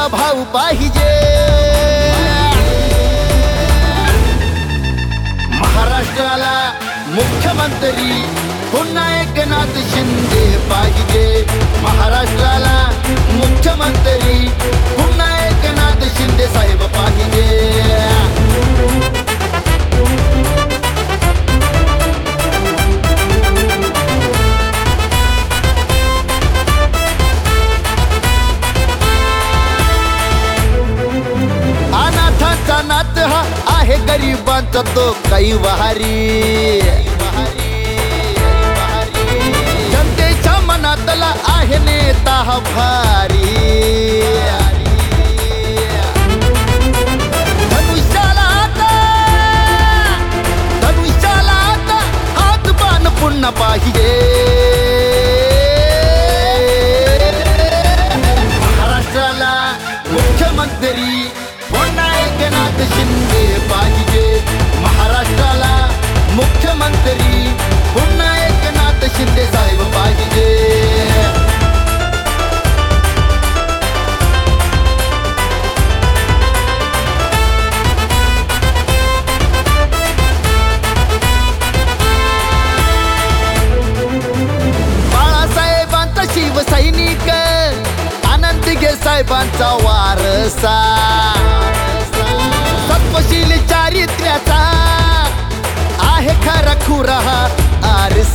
भाऊ पाहिजे. महाराष्ट्राला मुख्यमंत्री पुन्हा एकनाथ शिंदे पाहिजे. महाराष्ट्राला मुख्यमंत्री पुन्हा एकनाथ शिंदे साहेब पाहिजे. अनाथांचा नाथ हा आहे गरिबांचा तो काही वहारी. जनतेच्या मनातला आहे नेता हा भारी. धनुष्याला आता हात बाण पुन्हा पाहिजे. महाराष्ट्राला मुख्यमंत्री पुन्हा एकनाथ शिंदे पाहिजे. महाराष्ट्राला मुख्यमंत्री पुन्हा एकनाथ शिंदे साहेब पाहिजे. बाळासाहेबांचा शिवसैनिक आनंदगे साहेबांचा वारसा. सत्वशील चारित्र्याचा आहे खरा खुरा आरसा.